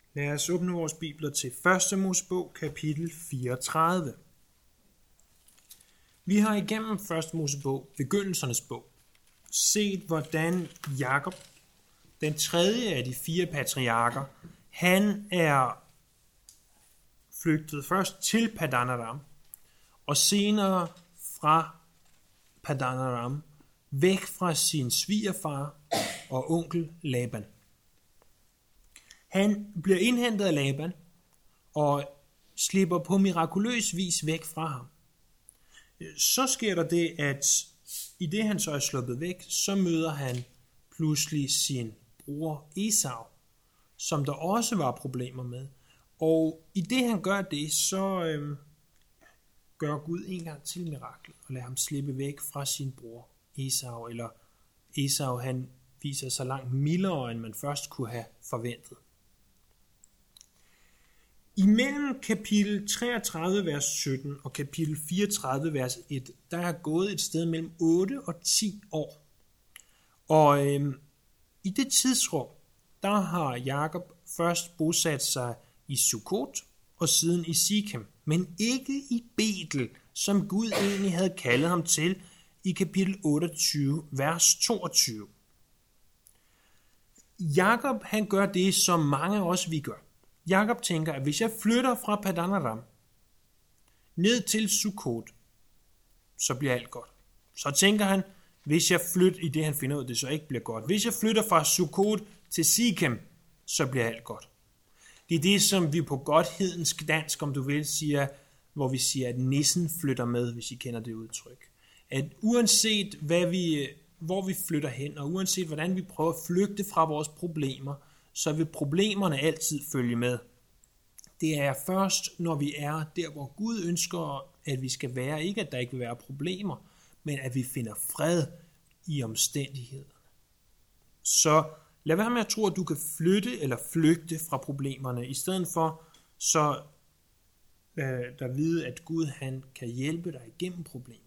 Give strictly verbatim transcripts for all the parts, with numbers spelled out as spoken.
Lad os åbne vores bibler til første Mosebog, kapitel fireogtredive. Vi har igennem første Mosebog, begyndelsernes bog, set hvordan Jakob, den tredje af de fire patriarker, han er flygtet først til Padan Aram, og senere fra Padan Aram væk fra sin svigerfar og onkel Laban. Han bliver indhentet af Laban og slipper på mirakuløs vis væk fra ham. Så sker der det, at i det han så er sluppet væk, så møder han pludselig sin bror Esau, som der også var problemer med. Og i det han gør det, så øh, gør Gud en gang til miraklet og lader ham slippe væk fra sin bror Esau. Eller Esau, han viser sig langt mildere, end man først kunne have forventet. Imellem kapitel treogtredive, vers sytten og kapitel fireogtredive, vers et, der er gået et sted mellem otte og ti år. Og øh, i det tidsrum, der har Jakob først bosat sig i Sukkot og siden i Sikem, men ikke i Betel, som Gud egentlig havde kaldet ham til i kapitel otteogtyve, vers toogtyve. Jakob, han gør det, som mange af os vi gør. Jakob tænker, at hvis jeg flytter fra Padan Aram ned til Sukkot, så bliver alt godt. Så tænker han, hvis jeg flytter, i det han finder ud, det så ikke bliver godt. Hvis jeg flytter fra Sukkot til Sikem, så bliver alt godt. Det er det, som vi på godhedensk dansk, om du vil, siger, hvor vi siger, at nissen flytter med, hvis I kender det udtryk. At uanset hvad vi, hvor vi flytter hen, og uanset hvordan vi prøver at flygte fra vores problemer, så vil problemerne altid følge med. Det er først, når vi er der, hvor Gud ønsker, at vi skal være, ikke at der ikke vil være problemer, men at vi finder fred i omstændighederne. Så lad være med at tro, at du kan flytte eller flygte fra problemerne, i stedet for så øh, der vide, at Gud han kan hjælpe dig igennem problemerne.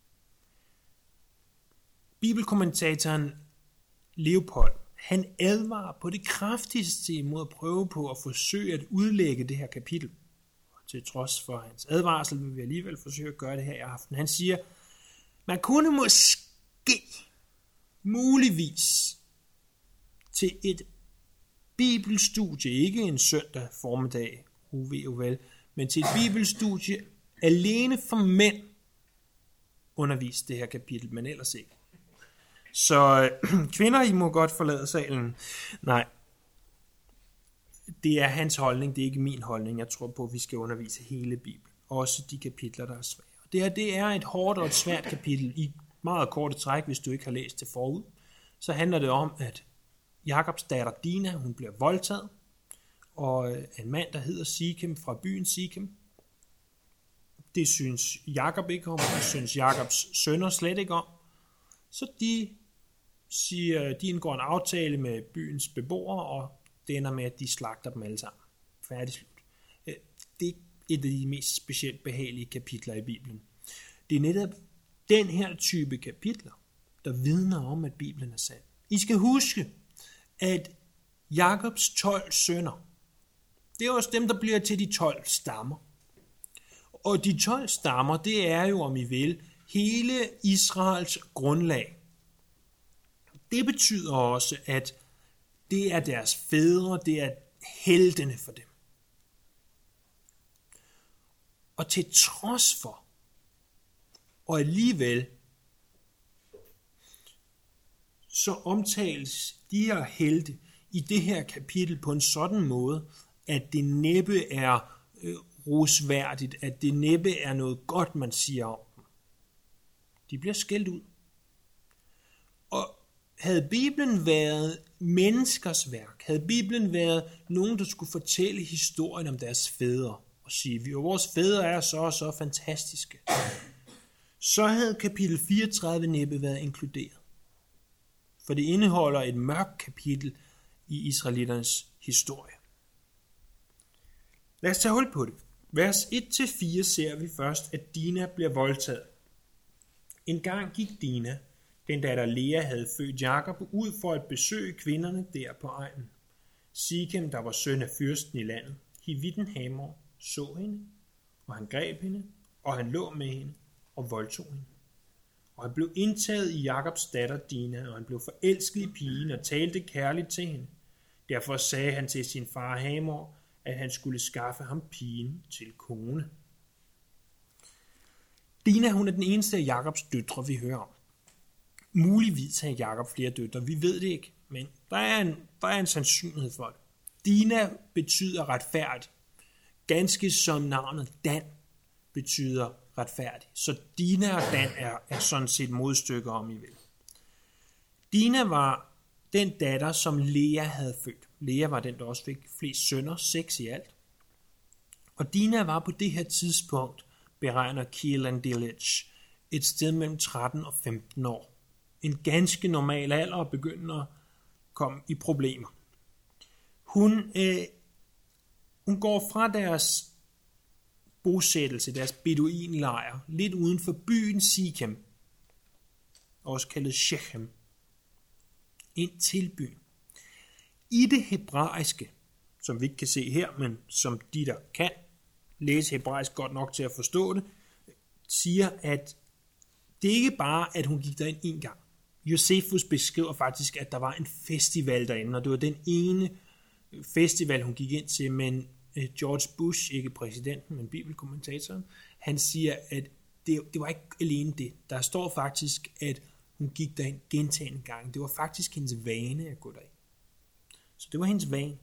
Bibelkommentatoren Leopold, han advarer på det kraftigste imod at prøve på at forsøge at udlægge det her kapitel. Til trods for hans advarsel vil vi alligevel forsøge at gøre det her i aften. Han siger, man kunne måske, muligvis, til et bibelstudie, ikke en søndag formiddag, uve og vel, men til et bibelstudie alene for mænd undervise det her kapitel, men ellers ikke. Så kvinder, I må godt forlade salen. Nej, det er hans holdning, det er ikke min holdning. Jeg tror på, at vi skal undervise hele Bibelen, også de kapitler, der er svære. Det her, det er et hårdt og et svært kapitel i meget korte træk, hvis du ikke har læst det forud. Så handler det om, at Jakobs datter Dina, hun bliver voldtaget, og en mand, der hedder Sikem fra byen Sikem. Det synes Jakob ikke om, det synes Jakobs sønner slet ikke om. Så de siger, de indgår en aftale med byens beboere, og det ender med, at de slagter dem alle sammen. Færdig slut. Det er et af de mest specielt behagelige kapitler i Bibelen. Det er netop den her type kapitler, der vidner om, at Bibelen er sand. I skal huske, at Jakobs tolv sønner, det er også dem, der bliver til de tolv stammer. Og de tolv stammer, det er jo, om I vil, hele Israels grundlag. Det betyder også, at det er deres fædre, det er heltene for dem. Og til trods for, og alligevel, så omtales de her helte i det her kapitel på en sådan måde, at det næppe er øh, rosværdigt, at det næppe er noget godt, man siger om dem. De bliver skældt ud. Og havde Bibelen været menneskers værk, havde Bibelen været nogen, der skulle fortælle historien om deres fædre, og sige, at vores fædre er så og så fantastiske, så havde kapitel fireogtredive næppe været inkluderet. For det indeholder et mørkt kapitel i israeliternes historie. Lad os tage hul på det. Vers et til fire ser vi først, at Dina bliver voldtaget. En gang gik Dina, den datter Lea havde født Jakob, ud for at besøge kvinderne der på egnen. Sikem, der var søn af fyrsten i landet, Hivitten Hamor, så hende, og han greb hende, og han lå med hende, og voldtog hende. Og han blev indtaget i Jakobs datter Dina, og han blev forelsket i pigen og talte kærligt til hende. Derfor sagde han til sin far Hamor, at han skulle skaffe ham pigen til kone. Dina, hun er den eneste af Jakobs døtre, vi hører om. Muligvis har Jakob flere døtre, vi ved det ikke, men der er en, der er en sandsynlighed for det. Dina betyder retfærdig, ganske som navnet Dan betyder retfærdig. Så Dina og Dan er, er sådan set modstykker, om I vil. Dina var den datter, som Lea havde født. Lea var den, der også fik flest sønner, seks i alt. Og Dina var på det her tidspunkt, beregner Keelan Delitzsch, et sted mellem tretten og femten år. En ganske normal alder og begynder at komme i problemer. Hun, øh, hun går fra deres bosættelse, deres beduinlejr, lidt uden for byen Sikem, også kaldet Shechem, ind til byen. I det hebraiske, som vi ikke kan se her, men som de, der kan læse hebraisk godt nok til at forstå det, siger, at det ikke bare, at hun gik derind en gang. Josefus beskriver faktisk, at der var en festival derinde, og det var den ene festival, hun gik ind til, men George Bush, ikke præsidenten, men bibelkommentatoren, han siger, at det, det var ikke alene det. Der står faktisk, at hun gik derind gentagne gange. Det var faktisk hendes vane at gå derind. Så det var hendes vane.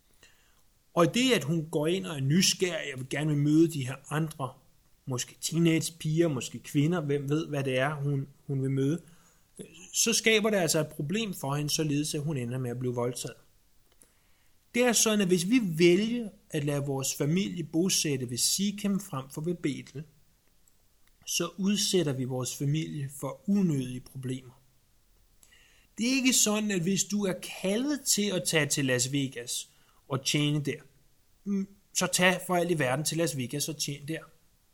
Og i det, at hun går ind og er nysgerrig, og vil gerne vil møde de her andre, måske teenagepiger, måske kvinder, hvem ved, hvad det er, hun, hun vil møde, så skaber det altså et problem for hende, således at hun ender med at blive voldtaget. Det er sådan, at hvis vi vælger at lade vores familie bosætte ved Sikem frem for ved Betel, så udsætter vi vores familie for unødige problemer. Det er ikke sådan, at hvis du er kaldet til at tage til Las Vegas og tjene der, så tag for alt i verden til Las Vegas og tjene der.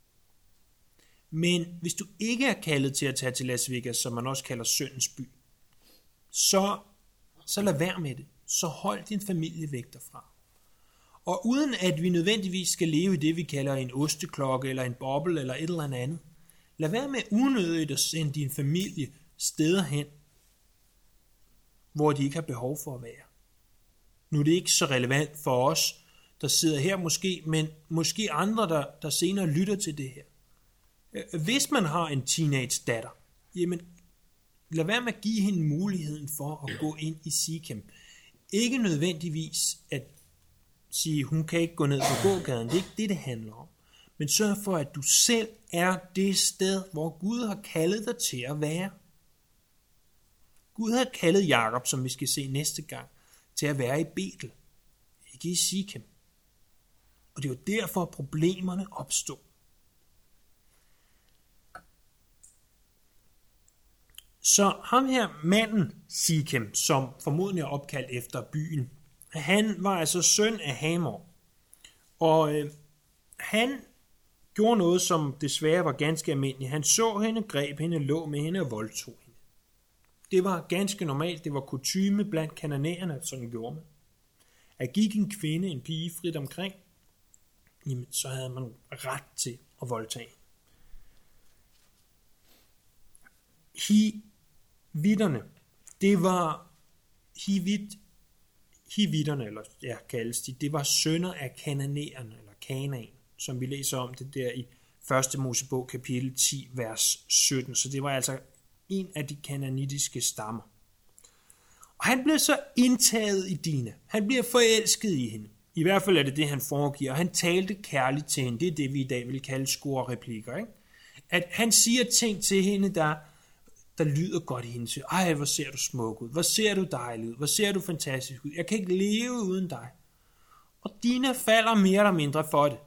Men hvis du ikke er kaldet til at tage til Las Vegas, som man også kalder syndens by, så, så lad være med det. Så hold din familie væk derfra. Og uden at vi nødvendigvis skal leve i det, vi kalder en osteklokke, eller en boble, eller et eller andet, lad være med unødigt at sende din familie steder hen, hvor de ikke har behov for at være. Nu er det ikke så relevant for os, der sidder her måske, men måske andre, der, der senere lytter til det her. Hvis man har en teenage datter, jamen lad være med at give hende muligheden for at gå ind i Sikem. Ikke nødvendigvis at sige, hun kan ikke gå ned på gågaden. Det er ikke det, det handler om. Men sørg for, at du selv er det sted, hvor Gud har kaldet dig til at være. Gud har kaldet Jakob, som vi skal se næste gang, til at være i Betel, ikke i Sikem. Og det er jo derfor, problemerne opstod. Så ham her manden, Sikem, som formodentlig er opkaldt efter byen, han var altså søn af Hamor. Og øh, han gjorde noget, som desværre var ganske almindeligt. Han så hende, greb hende, lå med hende og voldtog hende. Det var ganske normalt. Det var kutyme blandt kananæerne, at sådan gjorde man. At gik en kvinde, en pige frit omkring, jamen, så havde man ret til at voldtage. Hivitterne, det var hivit, hivitterne, eller ja, kaldes de, det var sønner af kananæerne, eller Kanaan, som vi læser om det der i første Mosebog kapitel ti, vers sytten. Så det var altså en af de kananitiske stammer. Og han blev så indtaget i Dina. Han bliver forelsket i hende. I hvert fald er det det, han foregiver. Han talte kærligt til hende. Det er det, vi i dag vil kalde score-replikker. Ikke? At han siger ting til hende, der, der lyder godt i hende. Siger, ej, hvor ser du smuk ud. Hvor ser du dejlig ud. Hvor ser du fantastisk ud. Jeg kan ikke leve uden dig. Og Dina falder mere eller mindre for det.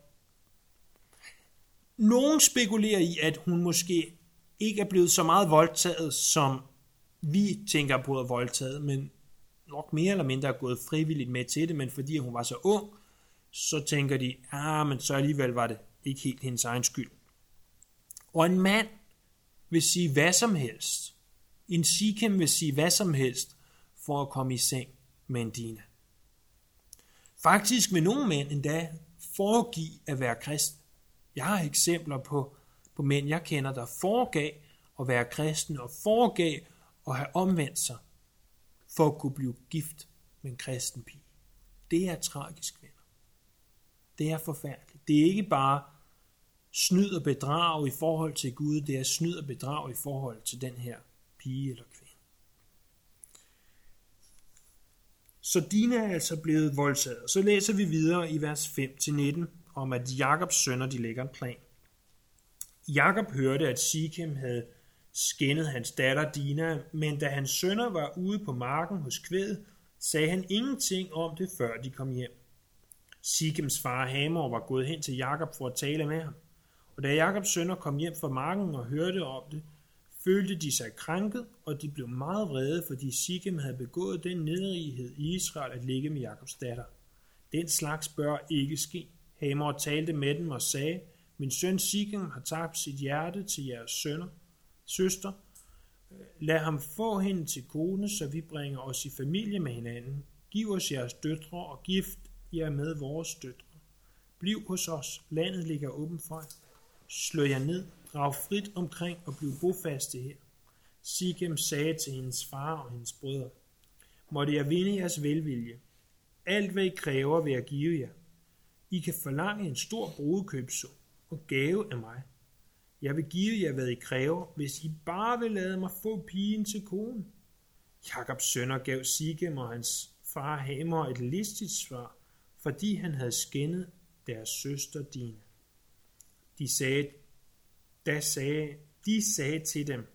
Nogen spekulerer i, at hun måske ikke er blevet så meget voldtaget, som vi tænker på at voldtaget, men nok mere eller mindre er gået frivilligt med til det, men fordi hun var så ung, så tænker de, ah, men så alligevel var det ikke helt hendes egen skyld. Og en mand vil sige hvad som helst. En Sikem vil sige hvad som helst for at komme i seng med en Dina. Faktisk vil nogle mænd endda foregive at være kristne. Jeg har eksempler på, på mænd, jeg kender, der foregav at være kristne og foregav at have omvendt sig for at kunne blive gift med en kristen pige. Det er tragisk, venner. Det er forfærdeligt. Det er ikke bare snyd og bedrag i forhold til Gud, det er snyd og bedrag i forhold til den her pige eller kvinde. Så Dina er altså blevet voldtaget. Så læser vi videre i vers fem til nitten om, at Jakobs sønner de lægger en plan. Jakob hørte, at Sikem havde skændet hans datter Dina, men da hans sønner var ude på marken hos kvædet, sagde han ingenting om det, før de kom hjem. Sikems far Hamor var gået hen til Jakob for at tale med ham, og da Jakobs sønner kom hjem fra marken og hørte om det, følte de sig krænket, og de blev meget vrede, fordi Sikem havde begået den nederighed i Israel at ligge med Jakobs datter. Den slags bør ikke ske. Hamor talte med dem og sagde, min søn Sikem har tabt sit hjerte til jeres sønner, søster. Lad ham få hende til kone, så vi bringer os i familie med hinanden. Giv os jeres døtre og gift jer med vores døtre. Bliv hos os. Landet ligger åbent for jer. Slå jer ned, drag frit omkring og bliv bofaste her. Sikem sagde til hendes far og hendes brødre, måtte jeg vinde jeres velvilje. Alt hvad I kræver vil jeg give jer. I kan forlange en stor brudekøbssum og gave af mig. Jeg vil give jer, hvad I kræver, hvis I bare vil lade mig få pigen til kone. Jakobs sønner gav Sikem og hans far Hamor et listigt svar, fordi han havde skændet deres søster Dina. De sagde, da sagde, de sagde til dem,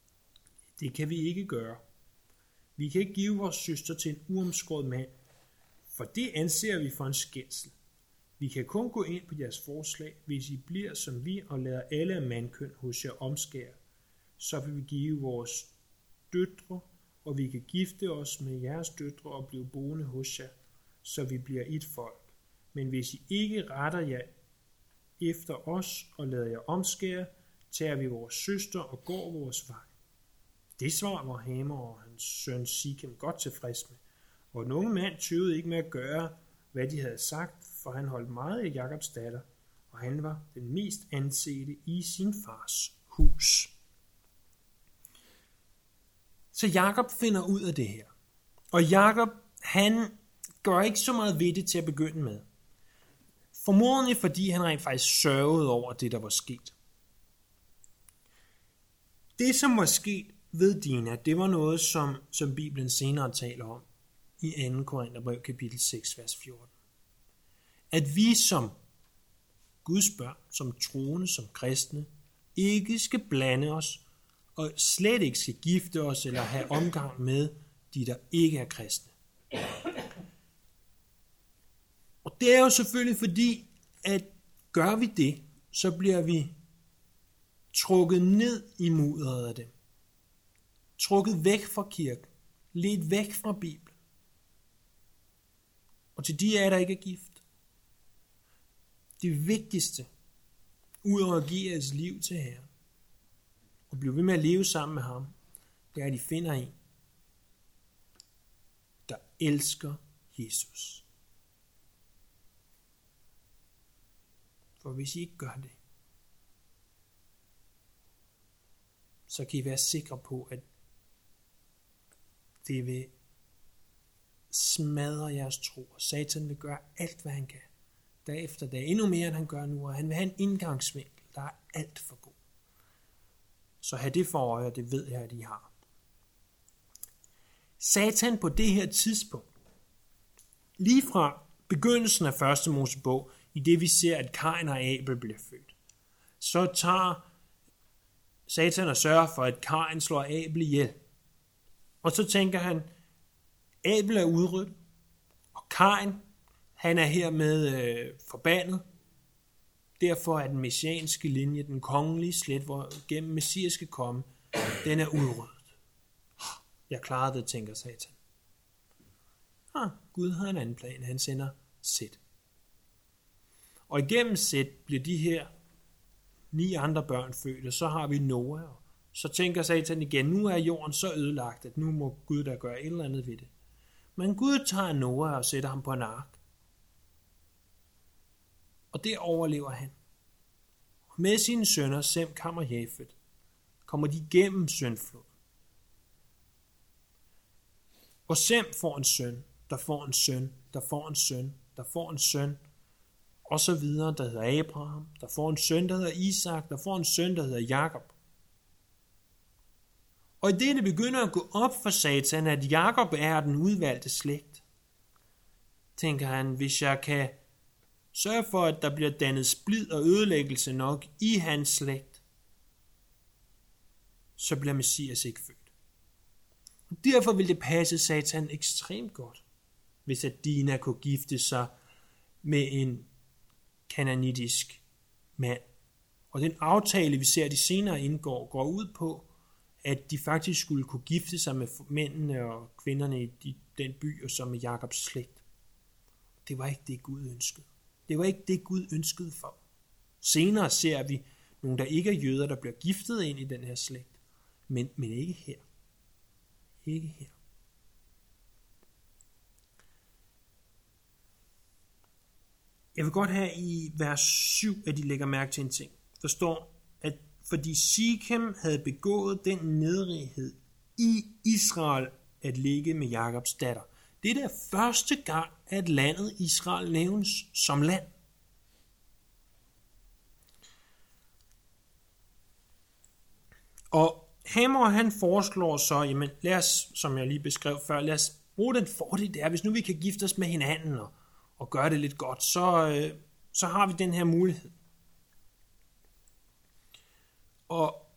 det kan vi ikke gøre. Vi kan ikke give vores søster til en uomskåret mand, for det anser vi for en skændsel. Vi kan kun gå ind på jeres forslag, hvis I bliver som vi og lader alle af mandkøn hos jer omskære. Så vil vi give vores døtre, og vi kan gifte os med jeres døtre og blive boende hos jer, så vi bliver et folk. Men hvis I ikke retter jer efter os og lader jer omskære, tager vi vores søster og går vores vej. Det svar var Hamor og hans søn Sikem godt tilfreds med, og den unge mand tøvede ikke med at gøre, hvad de havde sagt, for han holdt meget af Jakobs datter, og han var den mest ansete i sin fars hus. Så Jakob finder ud af det her. Og Jakob, han gør ikke så meget ved det til at begynde med. Formodentlig fordi han rent faktisk sørgede over det, der var sket. Det, som var sket ved Dina, det var noget, som, som Bibelen senere taler om i anden Korintherbrev kapitel seks, vers fjorten. At vi som Guds børn, som troende, som kristne, ikke skal blande os, og slet ikke skal gifte os eller have omgang med de, der ikke er kristne. Og det er jo selvfølgelig fordi, at gør vi det, så bliver vi trukket ned i mudderet af dem. Trukket væk fra kirken. Ledt væk fra Bibelen. Og til de af der ikke er gift. Det vigtigste, ud over at give jeres liv til Herren, og blive ved med at leve sammen med ham, det er, at I finder en, der elsker Jesus. For hvis I ikke gør det, så kan I være sikre på, at det vil smadre jeres tro, og Satan vil gøre alt, hvad han kan, dag efter dag, endnu mere, end han gør nu, og han vil have en indgangsvinkel, der er alt for god. Så have det for øje, og det ved jeg, at I har. Satan på det her tidspunkt, lige fra begyndelsen af første Mosebog, i det vi ser, at Kain og Abel bliver født, så tager Satan og sørger for, at Kain slår Abel ihjel. Og så tænker han, Abel er udryddet, og Kain, han er hermed øh, forbandet. Derfor er den messianske linje, den kongelige slæt, hvor gennem Messias skal komme, den er udryddet. Jeg klarede det, tænker Satan. Ah, Gud har en anden plan. Han sender Sæt. Og igennem Sæt bliver de her ni andre børn født, og så har vi Noah. Så tænker Satan igen, nu er jorden så ødelagt, at nu må Gud da gøre et eller andet ved det. Men Gud tager Noah og sætter ham på en ark. Og det overlever han. Med sine sønner, Sem, Kam og Jafet, kommer de gennem syndfloden. Og Sem får en søn, der får en søn, der får en søn, der får en søn, og så videre, der hedder Abraham, der får en søn, der hedder Isak, der får en søn, der hedder Jakob. Og i det, det begynder at gå op for Satan, at Jakob er den udvalgte slægt, tænker han, hvis jeg kan sørge for, at der bliver dannet splid og ødelæggelse nok i hans slægt, så bliver Messias ikke født. Og derfor vil det passe Satan ekstremt godt, hvis at Dina kunne gifte sig med en kananitisk mand. Og den aftale, vi ser, de senere indgår, går ud på, at de faktisk skulle kunne gifte sig med mændene og kvinderne i de, den by, og så med Jakobs slægt. Det var ikke det, Gud ønskede. Det var ikke det, Gud ønskede for. Senere ser vi nogle, der ikke er jøder, der bliver giftet ind i den her slægt, men, men ikke her. Ikke her. Jeg vil godt have i vers syv, at de lægger mærke til en ting. Der står, at fordi Sikem havde begået den nedrighed i Israel at ligge med Jakobs datter. Det er der første gang, at landet Israel nævnes som land. Og Hamor, han foreslår så, jamen lad os, som jeg lige beskrev før, lad os bruge den fordel der, hvis nu vi kan gifte os med hinanden og, og gøre det lidt godt, så, øh, så har vi den her mulighed. Og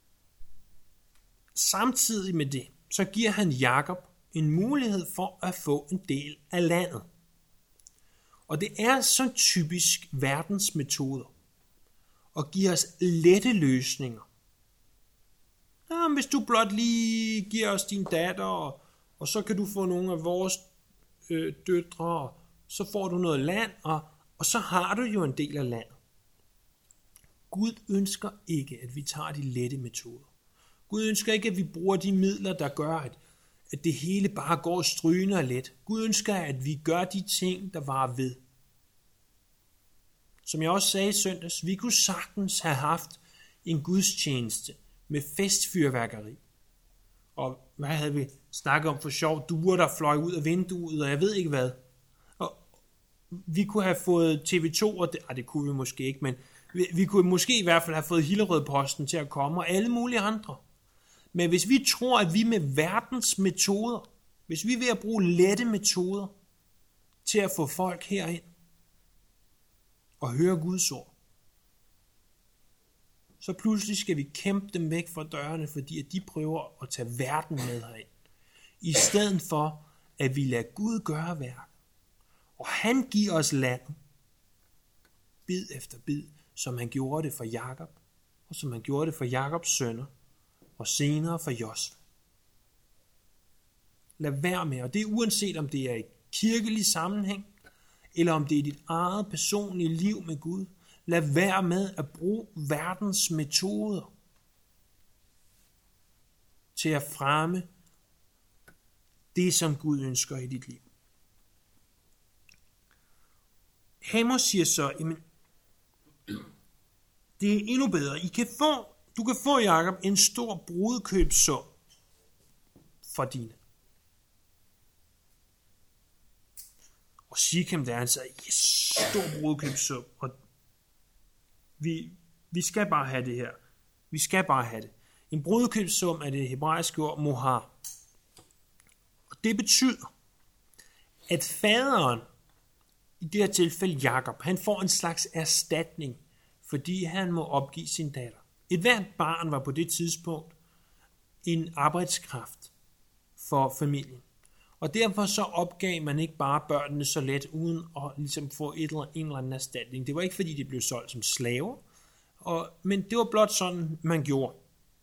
samtidig med det, så giver han Jakob en mulighed for at få en del af landet. Og det er så typisk verdens metoder at give os lette løsninger. Ja, hvis du blot lige giver os din datter, og, og så kan du få nogle af vores øh, døtre, og så får du noget land, og, og så har du jo en del af landet. Gud ønsker ikke, at vi tager de lette metoder. Gud ønsker ikke, at vi bruger de midler, der gør, at, at det hele bare går strygende og let. Gud ønsker, at vi gør de ting, der varer ved. Som jeg også sagde i søndags, vi kunne sagtens have haft en gudstjeneste med festfyrværkeri. Og hvad havde vi snakket om for sjov? Duer, der fløj ud af vinduet, og jeg ved ikke hvad. Og vi kunne have fået T V to, og det, ah, det kunne vi måske ikke, men vi, vi kunne måske i hvert fald have fået Hillerød-Posten til at komme, og alle mulige andre. Men hvis vi tror, at vi med verdens metoder, hvis vi er ved at bruge lette metoder til at få folk herind og høre Guds ord, så pludselig skal vi kæmpe dem væk fra dørene, fordi at de prøver at tage verden med herind. I stedet for, at vi lader Gud gøre værk. Og han giver os landet, bid efter bid, som han gjorde det for Jakob, og som han gjorde det for Jakobs sønner, og senere for Josva. Lad være med, og det er uanset om det er i kirkelig sammenhæng, eller om det er dit eget personlige liv med Gud. Lad være med at bruge verdens metoder til at fremme det, som Gud ønsker i dit liv. Hamor siger så, jamen, det er endnu bedre. I kan få, du kan få, Jakob, en stor brudekøbssum for dine. Og Sikem der, han sagde, yes, stor brudekøbssum, og vi, vi skal bare have det her. Vi skal bare have det. En brudekøbssum er det hebraiske ord mohar. Og det betyder, at faderen, i det her tilfælde Jakob, han får en slags erstatning, fordi han må opgive sin datter. Et hvert barn var på det tidspunkt en arbejdskraft for familien. Og derfor så opgav man ikke bare børnene så let, uden at ligesom få et eller, en eller anden erstatning. Det var ikke fordi, de blev solgt som slaver, og, men det var blot sådan, man gjorde.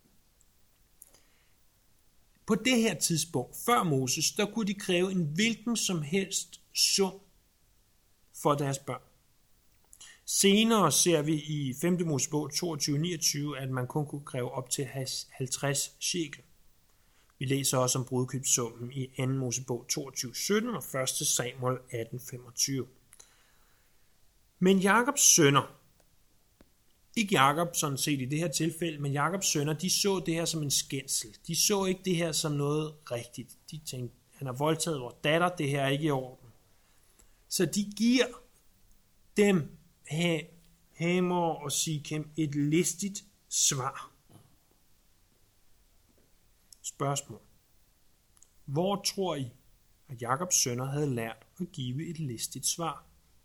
På det her tidspunkt, før Moses, der kunne de kræve en hvilken som helst sum for deres børn. Senere ser vi i femte Mosebog toogtyve niogtyve, at man kun kunne kræve op til halvtreds shekel. Vi læser også om brudekøbssummen i anden Mosebog toogtyve sytten og første Samuel atten femogtyve. Men Jakobs sønner, ikke Jakob sådan set i det her tilfælde, men Jakobs sønner, de så det her som en skændsel. De så ikke det her som noget rigtigt. De tænkte, han har voldtaget vores datter, det her er ikke i orden. Så de giver dem, Hamor og Sikem, et listigt svar. Spørgsmål. Hvor tror I, at Jakobs sønner havde lært at give et listigt svar?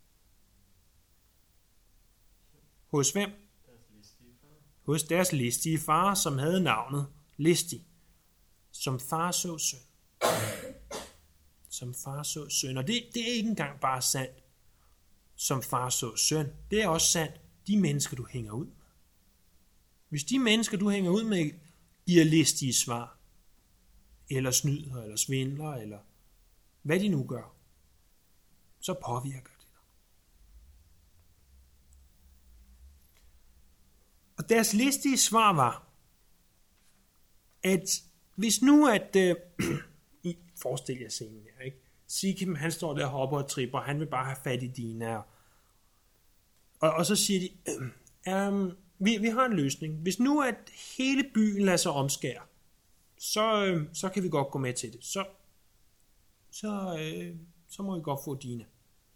Hos hvem? Hos deres listige far, som havde navnet Listig. Som far så søn. Som far så søn. Og det, det er ikke engang bare sandt. Som far så søn. Det er også sandt. De mennesker, du hænger ud med. Hvis de mennesker, du hænger ud med, giver listige svar, eller snyder, eller svindler, eller hvad de nu gør, så påvirker det dig. Og deres listige svar var, at hvis nu at, øh, I forestil jer scenen her, ikke? Sikim, han står der og hopper og tripper, han vil bare have fat i Dina. Og, og så siger de, øh, øh, vi, vi har en løsning. Hvis nu at hele byen lader sig omskære, så, øh, så kan vi godt gå med til det. Så, så, øh, så må vi godt få Dina.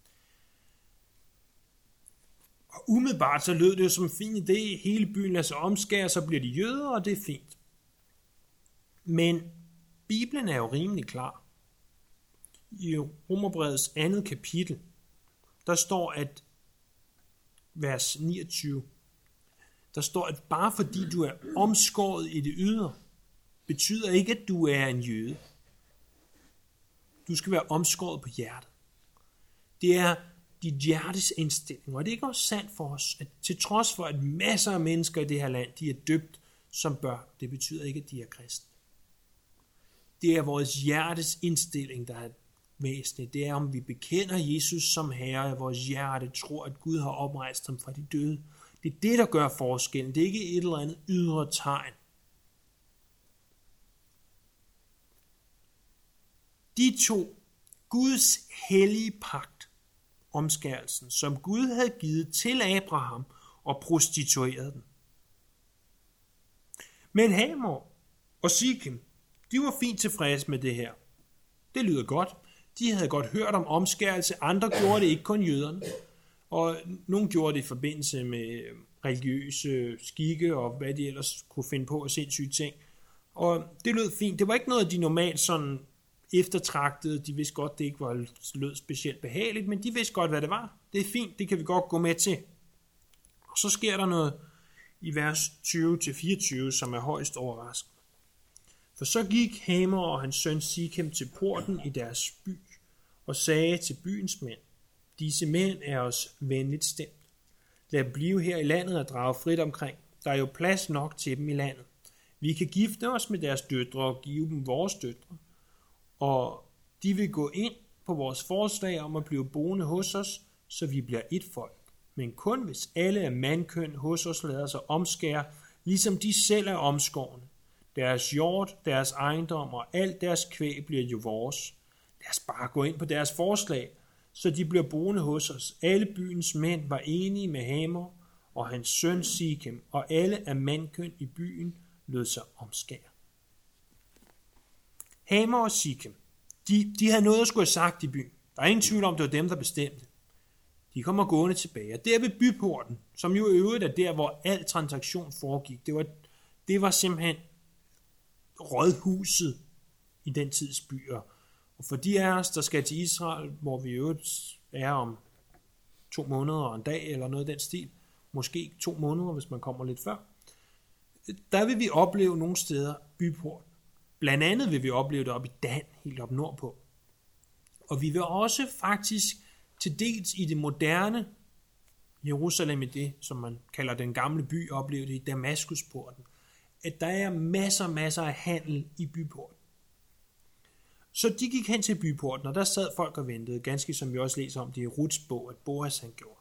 Og umiddelbart så lød det jo som en fin idé. Hele byen lader sig omskære, så bliver de jøder, og det er fint. Men Bibelen er jo rimelig klar. I Romerbrevets andet kapitel, der står, at vers niogtyve, der står, at bare fordi du er omskåret i det ydre, betyder ikke, at du er en jøde. Du skal være omskåret på hjertet. Det er dit hjertes indstilling, og det er ikke også sandt for os, at til trods for, at masser af mennesker i det her land, de er døbt som børn, det betyder ikke, at de er kristne. Det er vores hjertes indstilling, der er væsentligt. Det er, om vi bekender Jesus som Herre, og vores hjerte tror, at Gud har oprejst ham fra de døde. Det er det, der gør forskellen. Det er ikke et eller andet ydre tegn. De to, Guds hellige pagt, omskærelsen, som Gud havde givet til Abraham og prostituerede den. Men Hamor og Sikem, de var fint tilfredse med det her. Det lyder godt. De havde godt hørt om omskærelse. Andre gjorde det, ikke kun jøderne. Og nogle gjorde det i forbindelse med religiøse skikke og hvad de ellers kunne finde på af sindssyge ting. Og det lød fint. Det var ikke noget, de normalt sådan eftertragtede. De vidste godt, det ikke var lød specielt behageligt, men de vidste godt, hvad det var. Det er fint, det kan vi godt gå med til. Og så sker der noget i vers tyve til fireogtyve, som er højst overraskende. For så gik Hamor og hans søn Sikem til porten i deres by og sagde til byens mænd, disse mænd er os venligt stemt. Lad dem blive her i landet og drage frit omkring. Der er jo plads nok til dem i landet. Vi kan gifte os med deres døtre og give dem vores døtre. Og de vil gå ind på vores forslag om at blive boende hos os, så vi bliver et folk. Men kun hvis alle af mandkøn hos os lader sig omskære, ligesom de selv er omskårne. Deres jord, deres ejendom og alt deres kvæg bliver jo vores. Lad os bare gå ind på deres forslag, så de bliver boende hos os. Alle byens mænd var enige med Hamor og hans søn Sikem, og alle af mandkøn i byen lod sig omskære. Hamor og Sikem, de, de havde noget at skulle have sagt i byen. Der er ingen tvivl om, det var dem, der bestemte. De kommer gående tilbage, og der ved byporten, som jo i øvrigt er der, hvor al transaktion foregik, det var, det var simpelthen rådhuset i den tids byer. Og for de af os, der skal til Israel, hvor vi i øvrigt er om to måneder og en dag, eller noget af den stil, måske to måneder, hvis man kommer lidt før, der vil vi opleve nogle steder byport. Blandt andet vil vi opleve det op i Dan, helt op nordpå. Og vi vil også faktisk til dels i det moderne Jerusalem, i det, som man kalder den gamle by, opleve det i Damaskusporten, at der er masser masser af handel i byporten. Så de gik hen til byporten, og der sad folk og ventede, ganske som vi også læser om det i Ruts bog, at Boas han gjorde.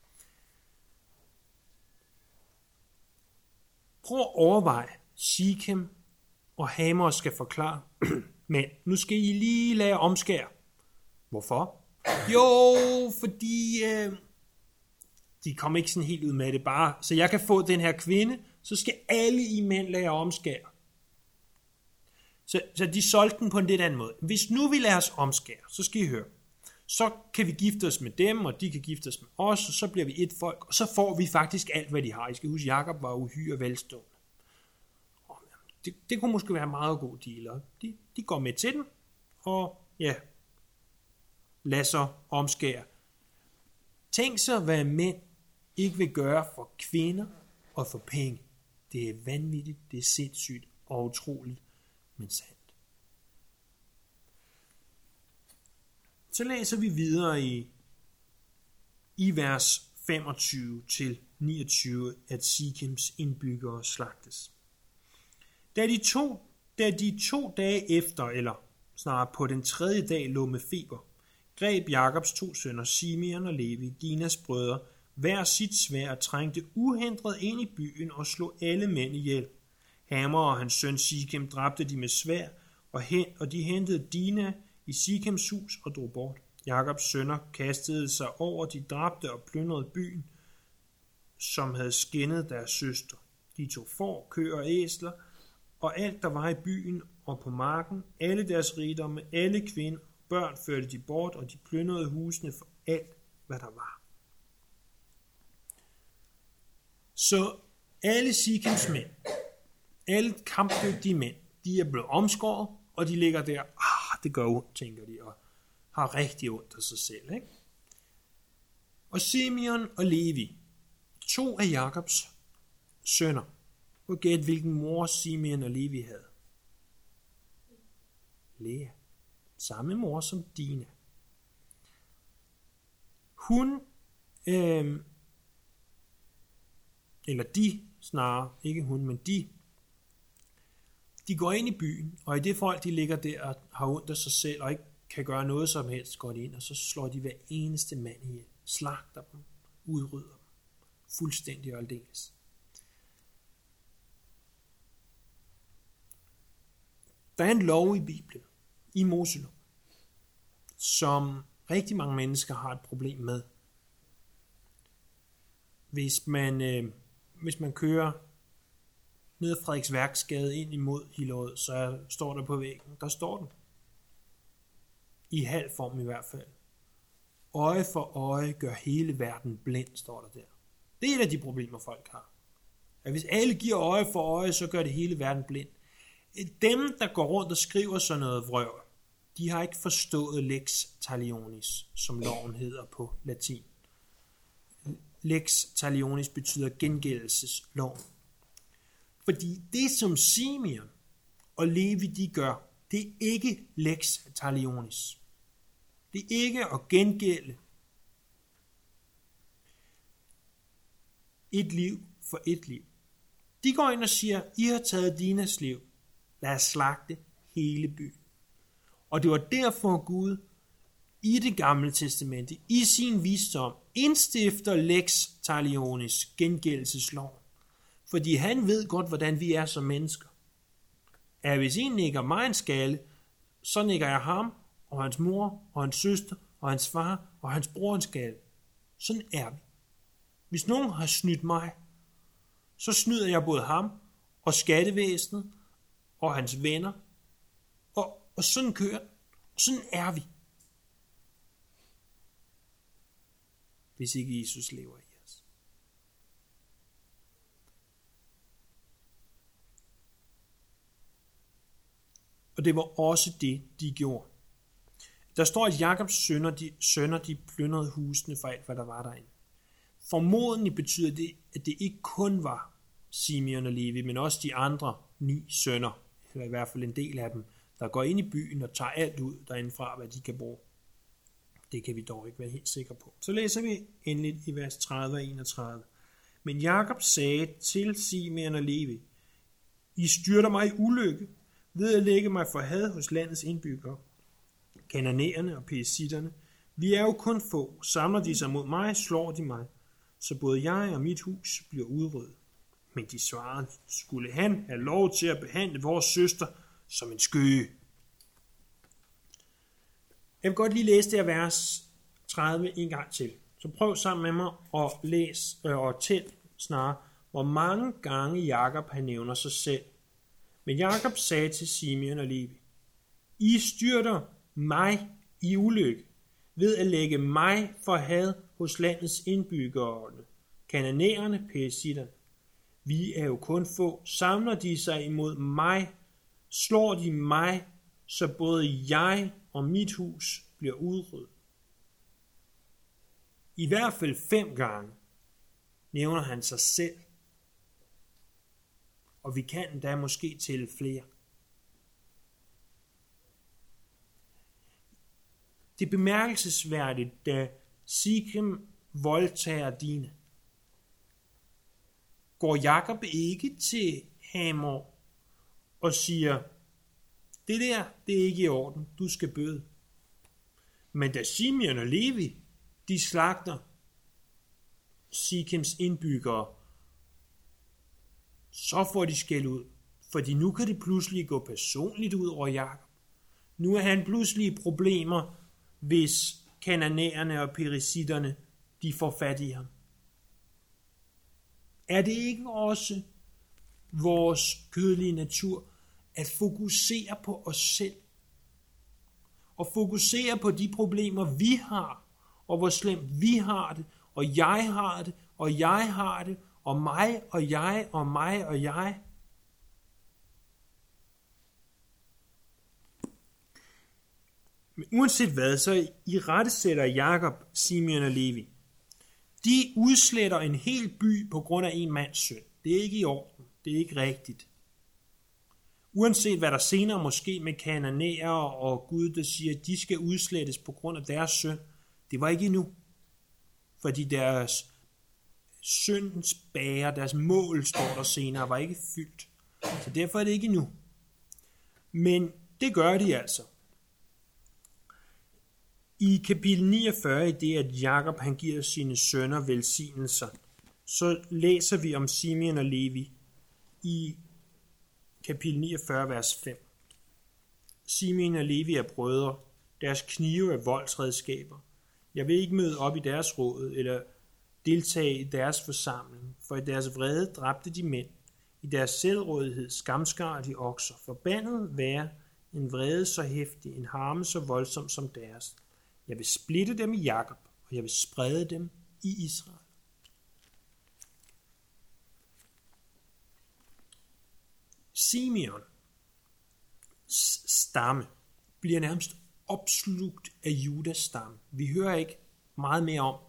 Prøv at overveje, Sikem og Hamor skal forklare, men nu skal I lige lade omskære. Hvorfor? Jo, fordi øh, de kom ikke sådan helt ud med det bare, så jeg kan få den her kvinde, så skal alle I mænd lade jer omskære. Så, så de solgte den på en lidt anden måde. Hvis nu vi lader os omskære, så skal I høre, så kan vi gifte os med dem, og de kan gifte os med os, og så bliver vi et folk, og så får vi faktisk alt, hvad de har. I skal huske, Jakob var uhyre velstående. Det, det kunne måske være en meget god deal. De, de går med til den, og ja, lad sig omskære. Tænk så, hvad mænd ikke vil gøre for kvinder og for penge. Det er vanvittigt, det er sindssygt og utroligt, men sandt. Så læser vi videre i, i vers femogtyve til niogtyve, at Sikems indbyggere slagtes. Da de, to, da de to dage efter, eller snarere på den tredje dag, lå med feber, greb Jakobs to sønner, Simeon og Levi, Dinas brødre, hver sit sværd og trængte uhindret ind i byen og slog alle mænd ihjel. Hammer og hans søn Sikem dræbte de med sværd, og, hen, og de hentede Dina i Sikems hus og drog bort. Jakobs sønner kastede sig over de dræbte og plyndrede byen, som havde skændet deres søster. De tog får, køer og æsler, og alt, der var i byen og på marken, alle deres rigdomme, alle kvinder og børn førte de bort, og de plyndrede husene for alt, hvad der var. Så alle Sikems mænd, alle kampdygtige mænd, de er blevet omskåret, og de ligger der, ah, det gør ondt, tænker de, og har rigtig ondt af sig selv, ikke? Og Simeon og Levi, to af Jakobs sønner, og gæt hvilken mor Simeon og Levi havde. Lea. Samme mor som Dina. Hun, øh, eller de snarere, ikke hun, men de, de går ind i byen, og i det folk, de ligger der og har ondt af sig selv, og ikke kan gøre noget som helst, går de ind, og så slår de hver eneste mand ihjel, slagter dem, udrydder dem, fuldstændig og aldeles. Der er en lov i Bibelen, i Moselov, som rigtig mange mennesker har et problem med. Hvis man, øh, hvis man kører ned ad Frederiksværksgade ind imod Hillerød, så er, står der på væggen, der står den. I halv form i hvert fald. Øje for øje gør hele verden blind, står der der. Det er et af de problemer, folk har. At hvis alle giver øje for øje, så gør det hele verden blind. Dem, der går rundt og skriver sådan noget vrøvl, de har ikke forstået lex talionis, som loven hedder på latin. Lex talionis betyder gengældelsesloven. Fordi det, som Simeon og Levi de gør, det er ikke lex talionis. Det er ikke at gengælde et liv for et liv. De går ind og siger, I har taget Dinas liv. Lad os slagte hele byen. Og det var derfor Gud i det gamle testamente, i sin visdom, indstifter lex talionis, gengældelseslov. Fordi han ved godt, hvordan vi er som mennesker. At hvis en nikker mig en skalle, så nikker jeg ham, og hans mor, og hans søster, og hans far, og hans bror en skalle. Sådan er vi. Hvis nogen har snydt mig, så snyder jeg både ham, og skattevæsenet, og hans venner, og, og sådan kører den. Sådan er vi. Hvis ikke Jesus lever i os. Og det var også det, de gjorde. Der står, at Jakobs sønner, de, sønner, de plyndrede husene for alt, hvad der var derinde. Formodentlig betyder det, at det ikke kun var Simeon og Levi, men også de andre ni sønner, eller i hvert fald en del af dem, der går ind i byen og tager alt ud derindefra, hvad de kan bruge. Det kan vi dog ikke være helt sikre på. Så læser vi endelig i vers tredive og enogtredive. Men Jakob sagde til Simeon og Levi, I styrter mig i ulykke ved at lægge mig for had hos landets indbyggere, kananæerne og perisitterne. Vi er jo kun få. Samler de sig mod mig, slår de mig, så både jeg og mit hus bliver udryddet. Men de svarede, skulle han have lov til at behandle vores søster som en skøge. Jeg vil godt lige læse det her vers tredive en gang til, så Så prøv sammen med mig at læse øh, og tæl snarere, hvor mange gange Jakob han nævner sig selv. Men Jakob sagde til Simeon og Levi, I styrter mig i ulykke ved at lægge mig for had hos landets indbyggere, kananæerne, perisitterne. Vi er jo kun få. Samler de sig imod mig, slår de mig, så både jeg og mit hus bliver udryddet. I hvert fald fem gange nævner han sig selv. Og vi kan da måske tælle flere. Det er bemærkelsesværdigt, da Sikem voldtager Dina. Går Jakob ikke til Hamor og siger, det der, det er ikke i orden, du skal bøde. Men da Simeon og Levi, de slagter Sikems indbyggere, så får de skæld ud, fordi nu kan det pludselig gå personligt ud over Jakob. Nu er han pludselig i problemer, hvis kananæerne og perisitterne, de får fat i ham. Er det ikke også vores kødelige natur at fokusere på os selv? Og fokusere på de problemer, vi har, og hvor slemt vi har det, og jeg har det, og jeg har det, og mig, og jeg, og mig, og jeg. Men uanset hvad, så i rette sætter Jakob, Simeon og Levi. De udsletter en hel by på grund af en mands synd. Det er ikke i orden. Det er ikke rigtigt. Uanset hvad der senere måske med kananæer og Gud, der siger, at de skal udslettes på grund af deres synd, det var ikke endnu. Fordi deres syndens bære, deres mål, står der senere, var ikke fyldt. Så derfor er det ikke endnu. Men det gør de altså. I kapitel niogfyrre, i det at Jakob han giver sine sønner velsignelser, så læser vi om Simeon og Levi i kapitel niogfyrre, vers fem. Simeon og Levi er brødre, deres knive er voldsredskaber. Jeg vil ikke møde op i deres råd eller deltage i deres forsamling, for i deres vrede dræbte de mænd. I deres selvrådighed skamskar de okser. Forbandet være en vrede så heftig, en harme så voldsom som deres. Jeg vil splitte dem i Jakob, og jeg vil sprede dem i Israel. Simeon stamme bliver nærmest opslugt af Judas stamme. Vi hører ikke meget mere om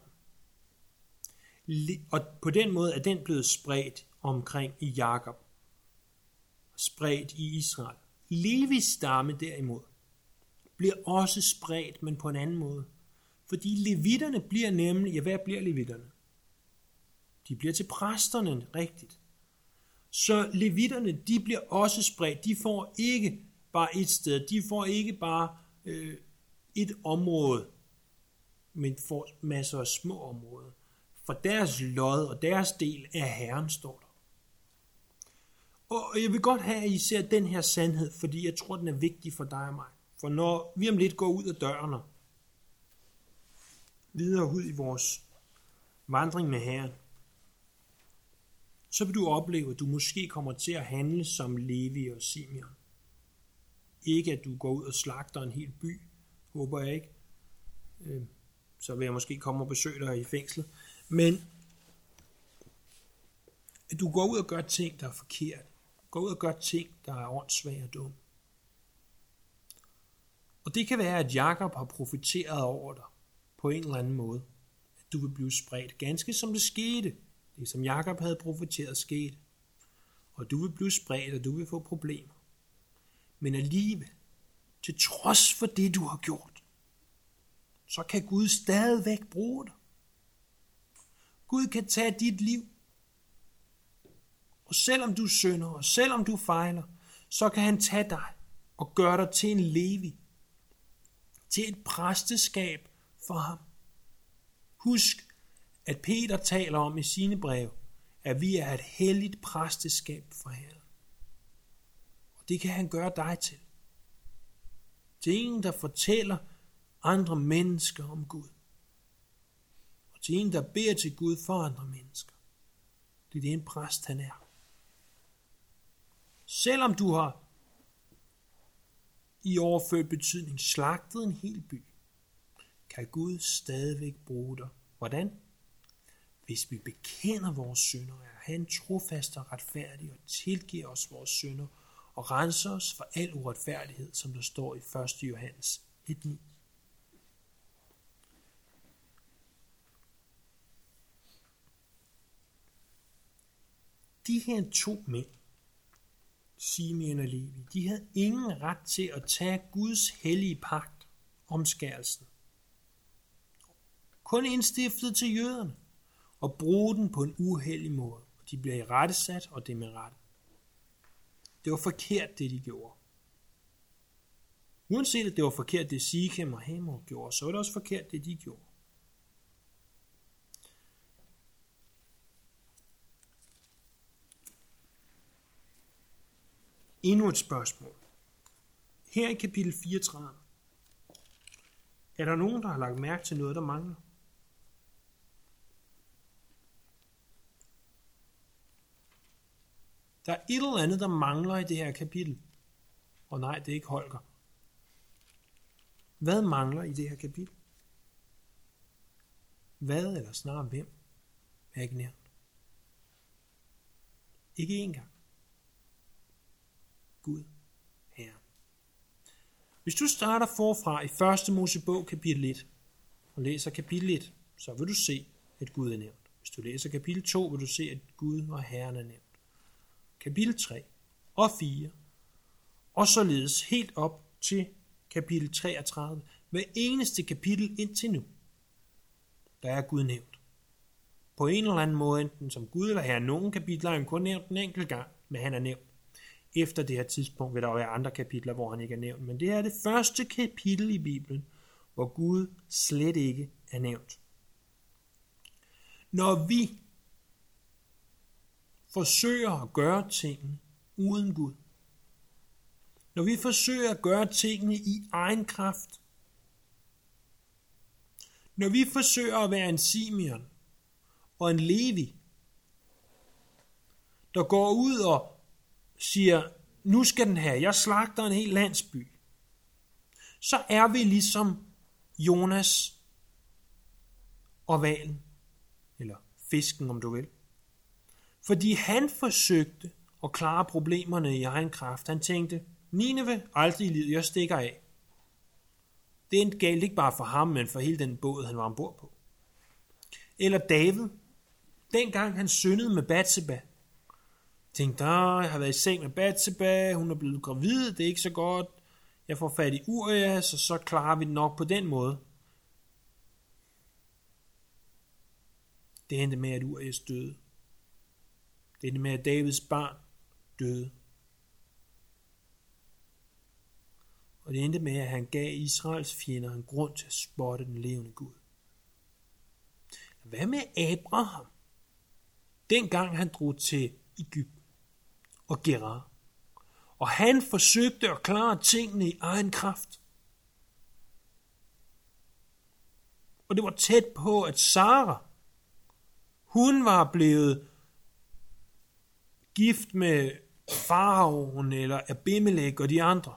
den. Og på den måde er den blevet spredt omkring i Jakob. Spredt i Israel. Levis stamme derimod bliver også spredt, men på en anden måde. Fordi levitterne bliver nemlig, ja, hvad bliver levitterne? De bliver til præsterne, rigtigt. Så levitterne, de bliver også spredt. De får ikke bare et sted. De får ikke bare øh, et område, men får masser af små områder. For deres lod og deres del af Herren, står der. Og jeg vil godt have, at I ser den her sandhed, fordi jeg tror, den er vigtig for dig og mig. For når vi om lidt går ud af døren og videre ud i vores vandring med Herren, så vil du opleve, at du måske kommer til at handle som Levi og Simeon. Ikke at du går ud og slagter en hel by, håber jeg ikke. Så vil jeg måske komme og besøge dig i fængslet. Men at du går ud og gør ting, der er forkert. Går ud og gør ting, der er åndssvage og dumme. Og det kan være, at Jakob har profeteret over dig på en eller anden måde. At du vil blive spredt, ganske som det skete. Det som Jakob havde profeteret skete. Og du vil blive spredt, og du vil få problemer. Men alligevel, til trods for det du har gjort, så kan Gud stadigvæk bruge dig. Gud kan tage dit liv. Og selvom du synder, og selvom du fejler, så kan han tage dig og gøre dig til en Levi. Til et præsteskab for ham. Husk, at Peter taler om i sine breve, at vi er et helligt præsteskab for Herren. Og det kan han gøre dig til. Til en, der fortæller andre mennesker om Gud. Og til en, der beder til Gud for andre mennesker. Det er det, en præst han er. Selvom du har i overført betydning slagtet en hel by, kan Gud stadigvæk bruge dig. Hvordan? Hvis vi bekender vores synder, er han trofast og retfærdig og tilgiver os vores synder og renser os for al uretfærdighed, som der står i første Johannes et ni. De her to mænd, Simeon og Levi, de havde ingen ret til at tage Guds hellige pagt, omskærelsen. Kun indstiftet til jøderne og bruge den på en uheldig måde. De bliver irettesat, og det med rette. Det var forkert, det de gjorde. Uanset at det var forkert, det Sichem og Hamor gjorde, så var det også forkert, det de gjorde. Endnu et spørgsmål. Her i kapitel fireogtredive er der nogen, der har lagt mærke til noget, der mangler. Der er et eller andet, der mangler i det her kapitel. Og nej, det er ikke Holger. Hvad mangler i det her kapitel? Hvad eller snarere hvem er ikke nævnt? Ikke engang. Gud, Herren. Hvis du starter forfra i første Mosebog kapitel et og læser kapitel et, så vil du se, at Gud er nævnt. Hvis du læser kapitel to, vil du se, at Gud og Herren er nævnt. Kapitel tre og fire, og således helt op til kapitel treogtredive. Hver eneste kapitel indtil nu, der er Gud nævnt. På en eller anden måde, enten som Gud eller Herren. Nogle kapitler er han kun nævnt en enkelt gang, men han er nævnt. Efter det her tidspunkt vil der være andre kapitler, hvor han ikke er nævnt. Men det er det første kapitel i Bibelen, hvor Gud slet ikke er nævnt. Når vi forsøger at gøre tingene uden Gud, når vi forsøger at gøre tingene i egen kraft, når vi forsøger at være en Simeon og en Levi, der går ud og siger, nu skal den her, jeg slagter en hel landsby, så er vi ligesom Jonas og hvalen, eller fisken om du vil. Fordi han forsøgte at klare problemerne i egen kraft. Han tænkte, Nineve, aldrig i livet, jeg stikker af. Det endte galt ikke bare for ham, men for hele den båd, han var ombord på. Eller David, dengang han syndede med Batseba, tænkte, jeg har været i seng med Batseba, hun er blevet gravid, det er ikke så godt, jeg får fat i Uriah, så så klarer vi det nok på den måde. Det endte med, at Urias døde. Det endte med, at Davids barn døde. Og det endte med, at han gav Israels fjender en grund til at spotte den levende Gud. Hvad med Abraham? Dengang han drog til Egypten og Gerar. Og han forsøgte at klare tingene i egen kraft. Og det var tæt på, at Sara, hun var blevet gift med Faraoen eller Abimelech og de andre.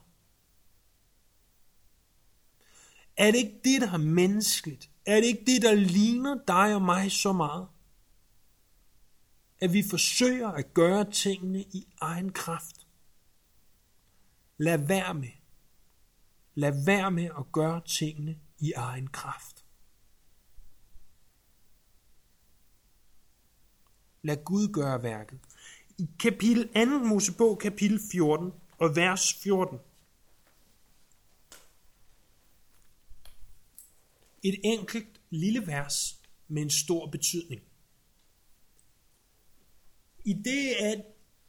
Er det ikke det, der er menneskeligt? Er det ikke det, der ligner dig og mig så meget? At vi forsøger at gøre tingene i egen kraft. Lad være med. Lad være med at gøre tingene i egen kraft. Lad Gud gøre værket. I kapitel anden Mosebog, kapitel fjorten og vers fjorten. Et enkelt lille vers med en stor betydning. I det, at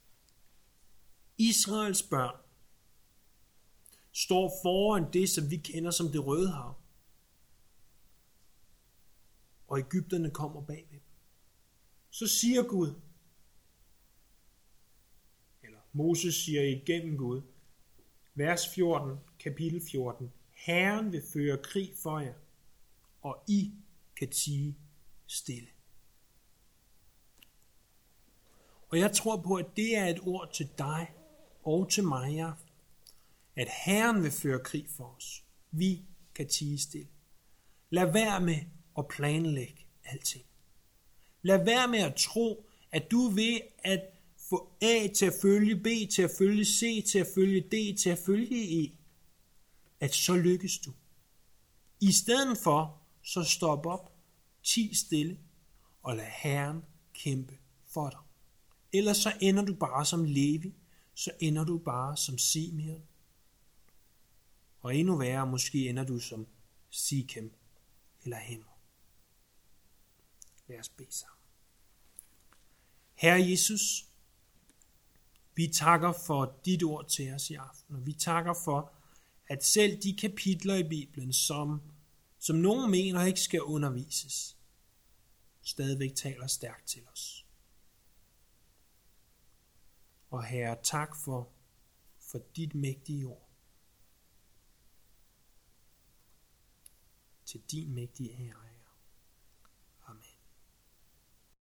Israels børn står foran det, som vi kender som det Røde Hav, og Egypterne kommer bagved, så siger Gud, eller Moses siger igennem Gud, vers fjorten, kapitel fjorten, Herren vil føre krig for jer, og I kan tie stille. Og jeg tror på, at det er et ord til dig og til mig i aften. At Herren vil føre krig for os. Vi kan tie stille. Lad være med at planlægge alting. Lad være med at tro, at du ved at få A til at følge B, til at følge C, til at følge D, til at følge E, at så lykkes du. I stedet for, så stop op, ti stille, og lad Herren kæmpe for dig. Ellers så ender du bare som Levi, så ender du bare som Simeon. Og endnu værre, måske ender du som Sikem eller Hemmer. Lad os bede sammen. Herre Jesus, vi takker for dit ord til os i aften, og vi takker for, at selv de kapitler i Bibelen, som, som nogen mener ikke skal undervises, stadigvæk taler stærkt til os. Og Herre, tak for, for dit mægtige ord. Til din mægtige ære.